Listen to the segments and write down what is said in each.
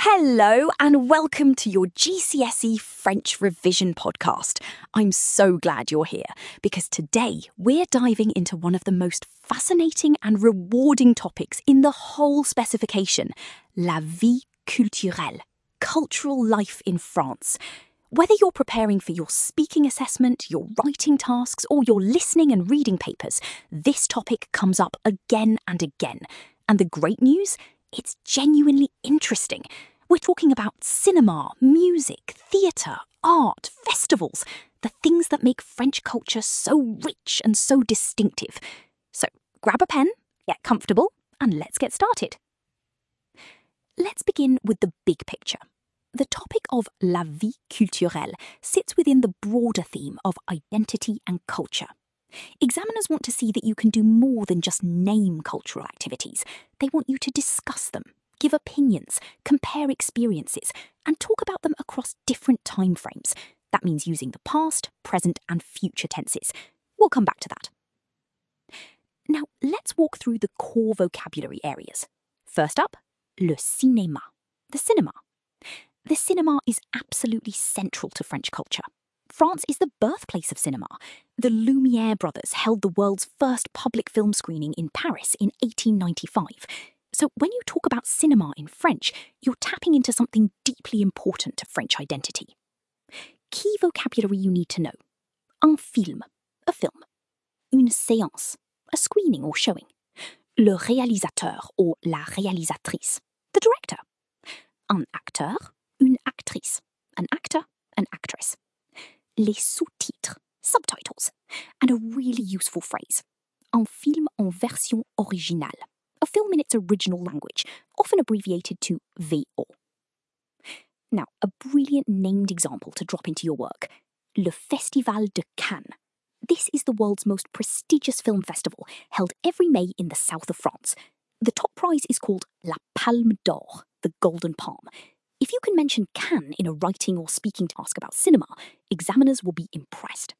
Hello and welcome to your GCSE French Revision podcast. I'm so glad you're here because today we're diving into one of the most fascinating and rewarding topics in the whole specification, la vie culturelle, cultural life in France. Whether you're preparing for your speaking assessment, your writing tasks, or your listening and reading papers, this topic comes up again and again. And the great news? It's genuinely interesting. We're talking about cinema, music, theatre, art, festivals, the things that make French culture so rich and so distinctive. So grab a pen, get comfortable, and let's get started. Let's begin with the big picture. The topic of la vie culturelle sits within the broader theme of identity and culture. Examiners want to see that you can do more than just name cultural activities. They want you to discuss them, give opinions, compare experiences, and talk about them across different timeframes. That means using the past, present, and future tenses. We'll come back to that. Now, let's walk through the core vocabulary areas. First up, le cinéma, the cinema. The cinema is absolutely central to French culture. France is the birthplace of cinema. The Lumière brothers held the world's first public film screening in Paris in 1895. So when you talk about cinema in French, you're tapping into something deeply important to French identity. Key vocabulary you need to know. Un film, a film. Une séance, a screening or showing. Le réalisateur or la réalisatrice, the director. Un acteur, une actrice, an actor, an actress. Les sous-titres, subtitles, and a really useful phrase. Un film en version originale, a film in its original language, often abbreviated to VO. Now, a brilliant named example to drop into your work, Le Festival de Cannes. This is the world's most prestigious film festival, held every May in the south of France. The top prize is called La Palme d'Or, the Golden Palm. If you can mention Cannes in a writing or speaking task about cinema, examiners will be impressed.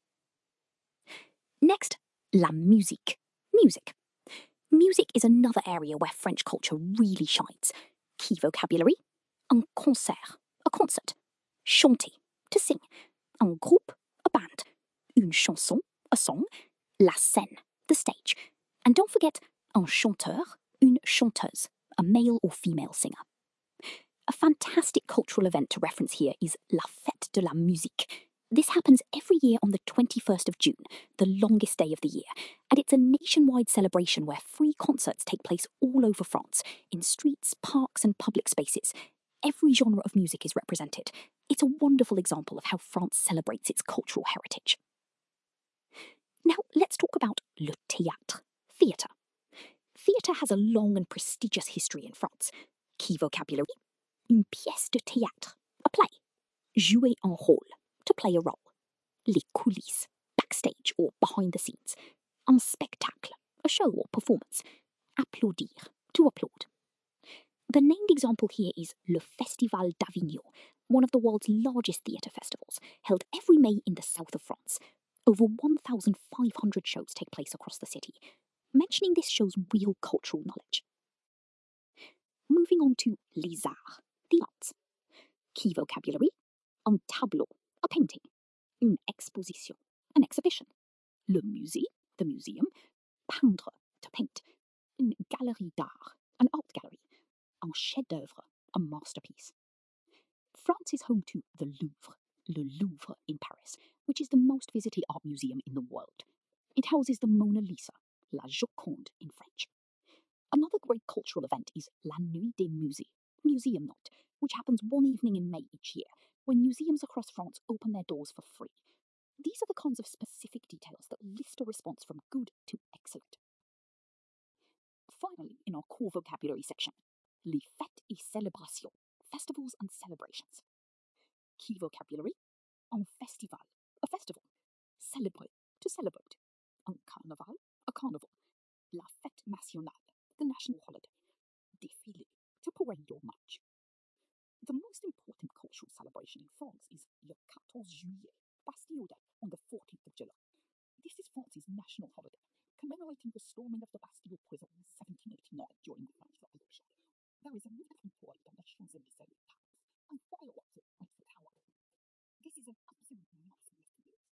Next, la musique, music. Music is another area where French culture really shines. Key vocabulary, un concert, a concert. Chanter, to sing. Un groupe, a band. Une chanson, a song. La scène, the stage. And don't forget, un chanteur, une chanteuse, a male or female singer. A fantastic cultural event to reference here is La Fête de la Musique. This happens every year on the 21st of June, the longest day of the year, and it's a nationwide celebration where free concerts take place all over France, in streets, parks and public spaces. Every genre of music is represented. It's a wonderful example of how France celebrates its cultural heritage. Now let's talk about le théâtre, theatre. Theatre has a long and prestigious history in France. Key vocabulary, une pièce de théâtre, a play. Jouer un rôle, to play a role. Les coulisses, backstage or behind the scenes. Un spectacle, a show or performance. Applaudir, to applaud. The named example here is Le Festival d'Avignon, one of the world's largest theatre festivals, held every May in the south of France. Over 1,500 shows take place across the city. Mentioning this shows real cultural knowledge. Moving on to les arts, the arts. Key vocabulary, un tableau, a painting. Une exposition, an exhibition. Le musée, the museum. Peindre, to paint. Une galerie d'art, an art gallery. Un chef-d'œuvre, a masterpiece. France is home to the Louvre, Le Louvre in Paris, which is the most visited art museum in the world. It houses the Mona Lisa, La Joconde in French. Another great cultural event is La Nuit des Musées, Museum Night, which happens one evening in May each year, when museums across France open their doors for free. These are the kinds of specific details that list a response from good to excellent. Finally, in our core vocabulary section, les fêtes et célébrations, festivals and celebrations. Key vocabulary, un festival, a festival. Célébrer, to celebrate. Un carnaval, a carnival. La fête nationale, the national holiday. Défilé, to parade or march. The most important cultural celebration in France is le 14 juillet, Bastille Day, on the 14th of July. This is France's national holiday, commemorating the storming of the Bastille prison in 1789 during the French Revolution. There is a little point on the Champs-Élysées and fireworks at Eiffel Tower. This is an absolutely nice list to use.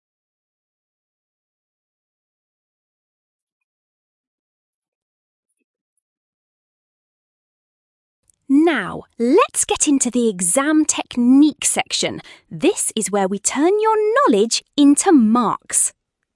Now, let's get into the exam technique section. This is where we turn your knowledge into marks.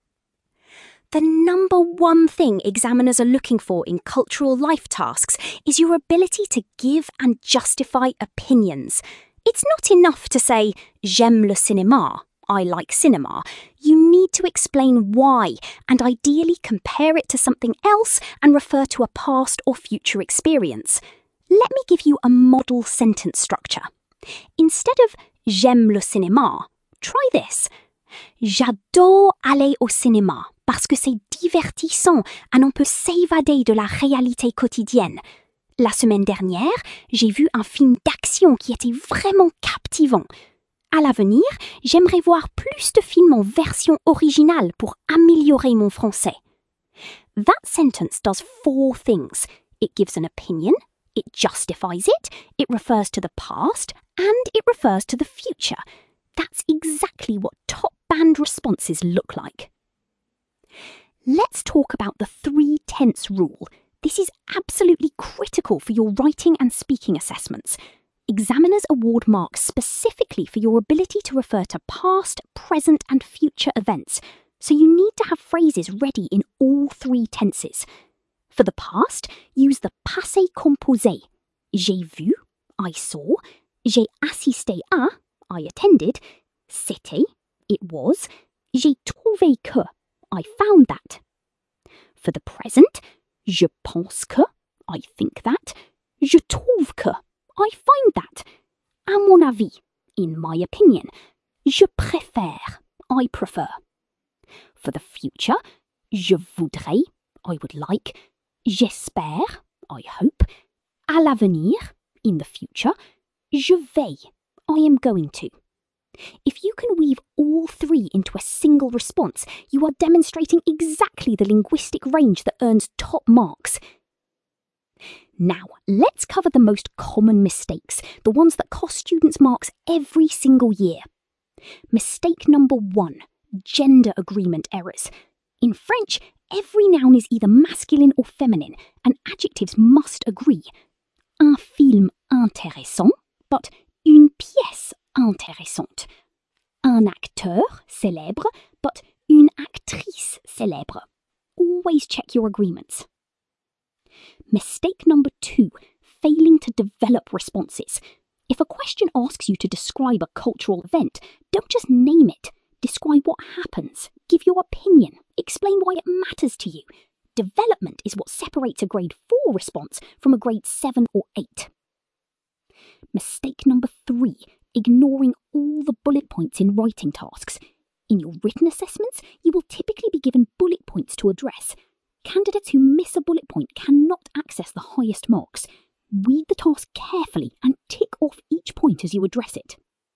The number one thing examiners are looking for in cultural life tasks is your ability to give and justify opinions. It's not enough to say, j'aime le cinéma, I like cinema. You need to explain why, and ideally compare it to something else and refer to a past or future experience. Let me give you a model sentence structure. Instead of j'aime le cinéma, try this. J'adore aller au cinéma parce que c'est divertissant et on peut s'évader de la réalité quotidienne. La semaine dernière, j'ai vu un film d'action qui était vraiment captivant. À l'avenir, j'aimerais voir plus de films en version originale pour améliorer mon français. That sentence does 4 things. It gives an opinion, it justifies it refers to the past, and it refers to the future. That's exactly what top band responses look like. Let's talk about the 3-tense rule. This is absolutely critical for your writing and speaking assessments. Examiners award marks specifically for your ability to refer to past, present, and future events, so you need to have phrases ready in all 3 tenses. For the past, use the passé composé. J'ai vu, I saw. J'ai assisté à, I attended. C'était, it was. J'ai trouvé que, I found that. For the present, je pense que, I think that. Je trouve que, I find that. À mon avis, in my opinion. Je préfère, I prefer. For the future, je voudrais, I would like. J'espère, I hope. À l'avenir, in the future. Je vais, I am going to. If you can weave all 3 into a single response, you are demonstrating exactly the linguistic range that earns top marks. Now, let's cover the most common mistakes, the ones that cost students marks every single year. Mistake number 1, gender agreement errors. In French, every noun is either masculine or feminine, and adjectives must agree. Un film intéressant, but une pièce intéressante. Un acteur célèbre, but une actrice célèbre. Always check your agreements. Mistake number 2, failing to develop responses. If a question asks you to describe a cultural event, don't just name it. Describe what happens. Give your opinion. Explain why it matters to you. Development is what separates a grade 4 response from a grade 7 or 8. Mistake number 3, ignoring all the bullet points in writing tasks. In your written assessments, you will typically be given bullet points to address. Candidates who miss a bullet point cannot access the highest marks. Read the task carefully and tick off each point as you address it.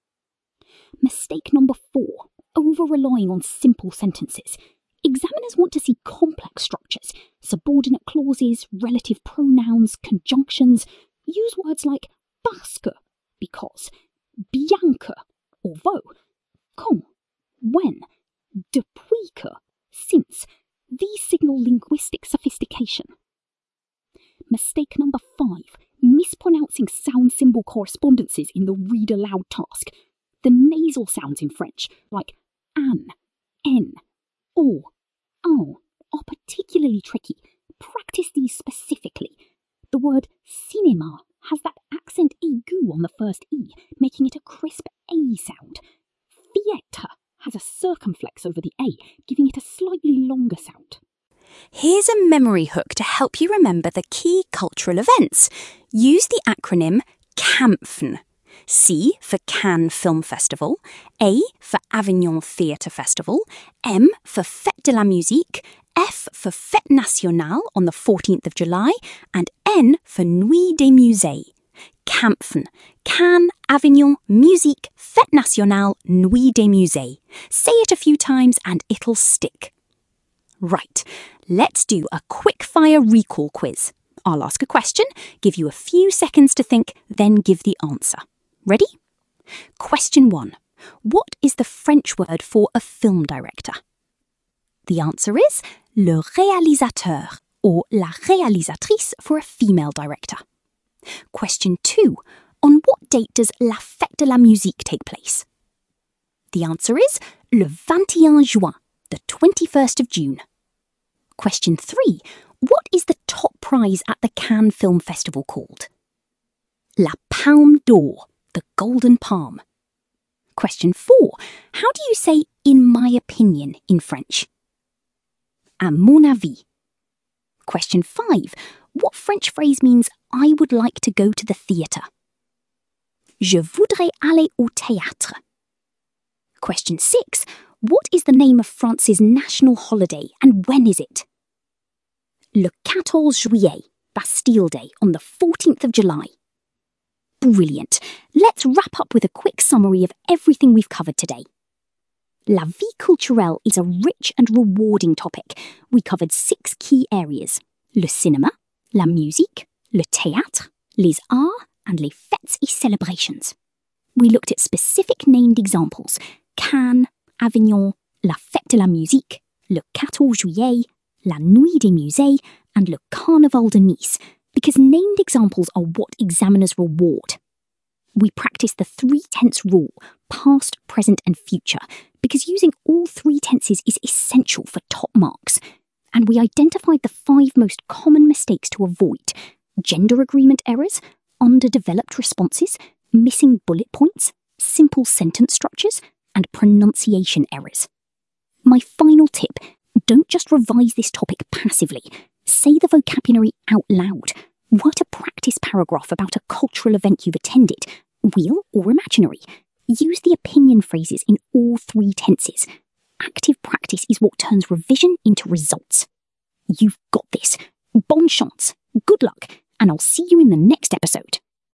Mistake number 4, over-relying on simple sentences. Examiners want to see complex structures, subordinate clauses, relative pronouns, conjunctions. Use words like parce que, because, bien que, although, quand, when, depuis que, since. These signal linguistic sophistication. Mistake number 5, mispronouncing sound symbol correspondences in the read aloud task. The nasal sounds in French, like an, en, or, en, are particularly tricky. Practice these specifically. The word cinéma has that accent aigu on the first E, making it a crisp A sound. Theatre has a circumflex over the A, giving it a slightly longer sound. Here's a memory hook to help you remember the key cultural events. Use the acronym CAMFN. C for Cannes Film Festival, A for Avignon Theatre Festival, M for Fête de la Musique, F for Fête Nationale on the 14th of July, and N for Nuit des Musées. CAMFN, Cannes, Avignon, Musique, Fête Nationale, Nuit des Musées. Say it a few times and it'll stick. Right, let's do a quick-fire recall quiz. I'll ask a question, give you a few seconds to think, then give the answer. Ready? Question 1. What is the French word for a film director? The answer is le réalisateur, or la réalisatrice for a female director. Question 2. On what date does La Fête de la Musique take place? The answer is le 21 juin, the 21st of June. Question 3. What is the top prize at the Cannes Film Festival called? La Palme d'Or, the Golden Palm. Question 4. How do you say "in my opinion" in French? À mon avis. Question 5. What French phrase means "I would like to go to the theatre"? Je voudrais aller au théâtre. Question 6. What is the name of France's national holiday and when is it? Le 14 juillet, Bastille Day, on the 14th of July. Brilliant. Let's wrap up with a quick summary of everything we've covered today. La vie culturelle is a rich and rewarding topic. We covered 6 key areas: le cinéma, la musique, le théâtre, les arts, and les fêtes et célébrations. We looked at specific named examples: Cannes, Avignon, la Fête de la Musique, le 14 juillet, la Nuit des Musées, and le Carnaval de Nice, because named examples are what examiners reward. We practiced the 3 tense rule, past, present, and future, because using all 3 tenses is essential for top marks. And we identified the 5 most common mistakes to avoid: gender agreement errors, underdeveloped responses, missing bullet points, simple sentence structures, and pronunciation errors. My final tip: don't just revise this topic passively. Say the vocabulary out loud. Write a practice paragraph about a cultural event you've attended, real or imaginary. Use the opinion phrases in all 3 tenses. Active practice is what turns revision into results. You've got this. Bonne chance, good luck, and I'll see you in the next episode.